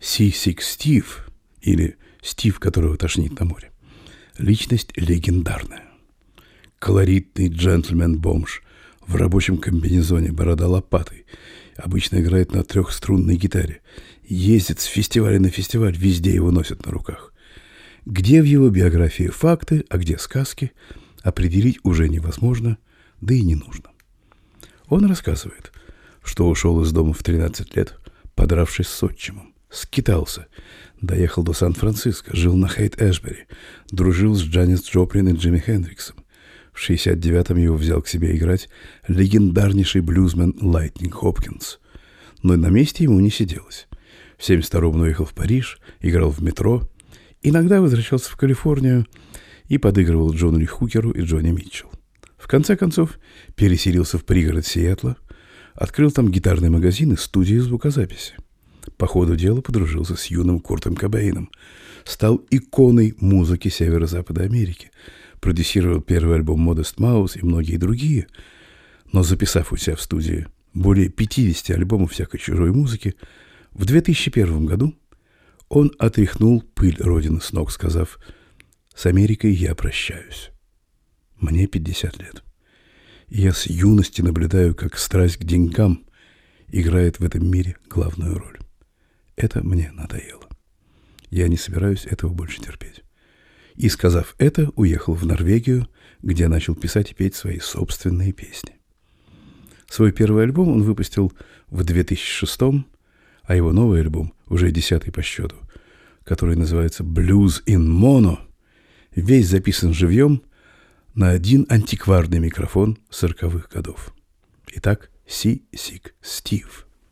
Sea-Sick Стив, или Стив, которого тошнит на море, личность легендарная. Колоритный джентльмен-бомж в рабочем комбинезоне, борода лопатой, обычно играет на трехструнной гитаре, ездит с фестиваля на фестиваль, везде его носят на руках. Где в его биографии факты, а где сказки, определить уже невозможно, да и не нужно. Он рассказывает, что ушел из дома в 13 лет, подравшись с отчимом, скитался, доехал до Сан-Франциско, жил на Хейт-Эшбери, дружил с Джанис Джоплин и Джимми Хендриксом. В 69-м его взял к себе играть легендарнейший блюзмен Лайтнинг Хопкинс. Но на месте ему не сиделось. В 72-м он уехал в Париж, играл в метро, иногда возвращался в Калифорнию и подыгрывал Джону Ли Хукеру и Джонни Митчелл. В конце концов, переселился в пригород Сиэтла, открыл там гитарный магазин и студию звукозаписи. По ходу дела подружился с юным Куртом Кобейном, стал иконой музыки Северо-Запада Америки, продюсировал первый альбом Modest Mouse и многие другие, но записав у себя в студии более 50 альбомов всякой чужой музыки, в 2001 году он отряхнул пыль родины с ног, сказав: «С Америкой я прощаюсь. Мне 50 лет. И я с юности наблюдаю, как страсть к деньгам играет в этом мире главную роль. Это мне надоело. Я не собираюсь этого больше терпеть». И, сказав это, уехал в Норвегию, где начал писать и петь свои собственные песни. Свой первый альбом он выпустил в 2006-м, а его новый альбом, уже 10-й по счету, который называется «Blues in Mono», весь записан живьем на один антикварный микрофон 40-х годов. Итак, Sea-Sick Steve.